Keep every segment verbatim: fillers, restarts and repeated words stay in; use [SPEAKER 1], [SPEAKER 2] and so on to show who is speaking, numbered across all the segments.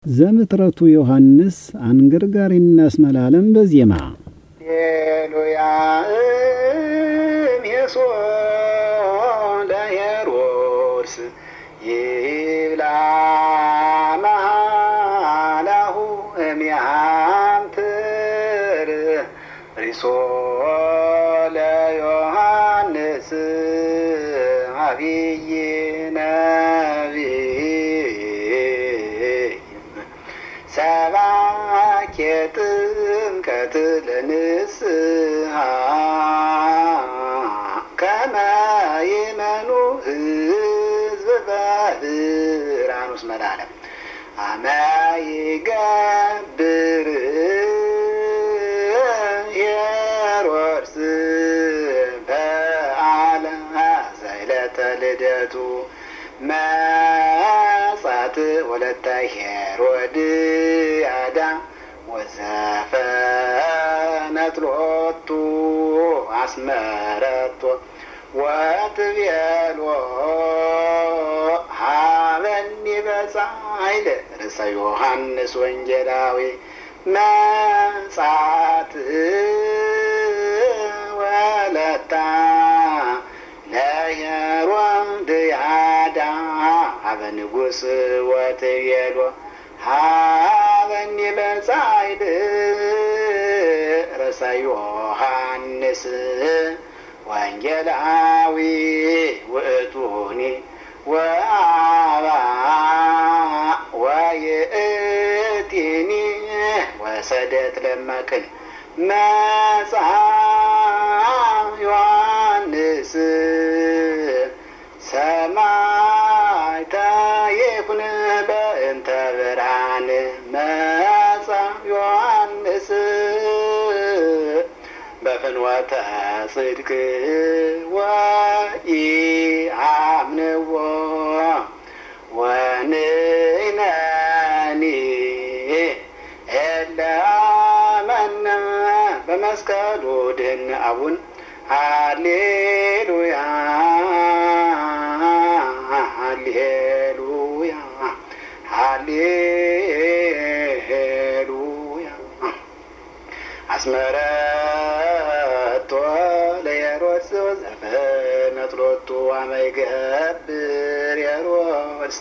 [SPEAKER 1] ዘምትረቱ ዮሐንስ አንገርጋሪና አስመላለም በዜማ
[SPEAKER 2] ሃሌሉያ እምየሶ ለሄሮድስ ይብላ መሃላሁ እምያምትር ሪሶ ለዮሐንስ አብይ ሰባኬ ጥምቀት ለንስሐ ከመ ይመኑ ሕዝብ በብርሃኑስ መድኃኔዓለም አመ ይገብር ሄሮድስ በዓለ ዘዕለተ ልደቱ መጻት ወለተ ሄሮድያዳ ወዘፈነት ሎቱ አስመረቶ ወትቤሎ ሀበኒ በጻዕል ርእሰ ዮሐንስ ወንጌላዊ መጻት ወለታ ለሄሮድያዳ ሀበ ንጉሥ ወትቤሎ ሀበኒ በጻዕል ርእሰ ዮሐንስ ወንጌላዊ ውእቱኒ ወአባ ወይእቲኒ ወሰደት ለመክን መጻ ዮሐንስ ሰማዕተ ይኩን በእንተ ብርሃን መጻ ዮሐንስ በፍኖተ ጽድቅ ወኢአምንዎ ወንሕነኒ እለ አመነ በመስቀሉ ድኅነ አቡን ሃሌሉያ ሃሌሉያ ሃሌሉያ አስመረቶ ለሄሮድስ ወዘፈነት ሎቱ አመ ይገብር ሄሮድስ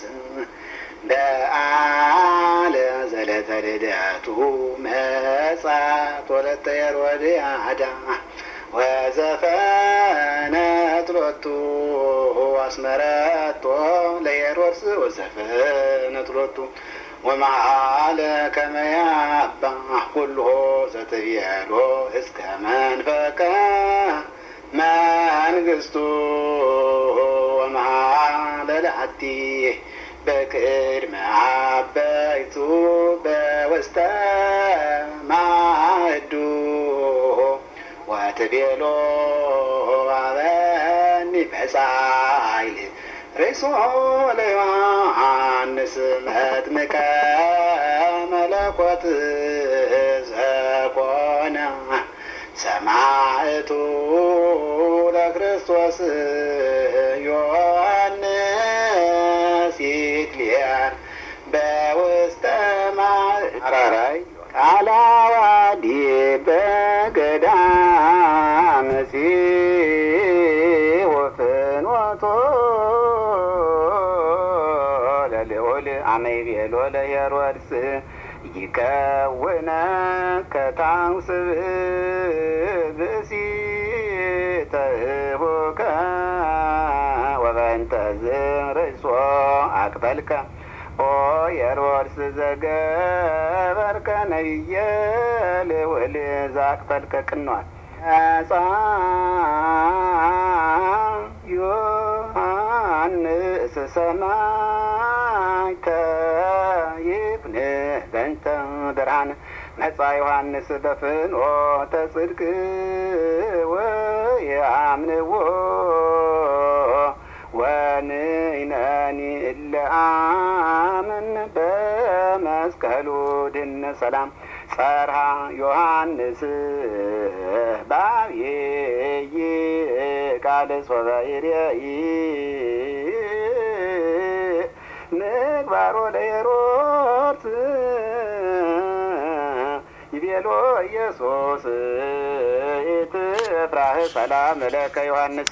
[SPEAKER 2] በዓለ ዘዕለተ ልደቱ መጻት ወለተ ሄሮድያዳ ወዘፈነት ሎቱ አስመረቶ ለሄሮድስ ወዘፈነት ሎቱ ወመዓለ ከመ ያባ ኩሎ ዘትቤሎ እስከ መንፈቀ መንግሥቱ ወመዓለ ለአቲ በቅድመ አበይቱ በውስተ ማዕዱ ወትቤሎ ሀበኒ በጻዕል ርእሶ ለዮሐንስ መጥምቀ መለኮት ዘኮነ ሰማዕቱ ለክርስቶስ ዮሐንስ ይትሊያን በውስተ ማዕራራይ ቃላዋዲ በገዳም ወፍኖቶ ለልዑል አመ ይቤሎ ለሄሮድስ ይከውነ ከታንስብ ብእሲ ተህቡከ ወበእንተ ዝርእሶ አቅበልከ ኦ ሄሮድስ ዘገበርከ ነቢየ ልዑል ዘአቅበልከ ቅንዋት መጻ ዮሐንስ ሰማዕተ ይኩን በእንተ ብርሃን መጻ ዮሐንስ በፍኖተ ጽድቅ ወኢአምንዎ ወንሕነኒ እለ አመነ በመስቀሉ ድኅነ ሰላም ጸርሐ ዮሐንስ በዐቢይ ቃል ሶበ ይሬኢ ምግባሮ ለሄሮድስ ይቤሎ ኢየሱስ ኢትፍራህ ሰላም ለከ ዮሐንስ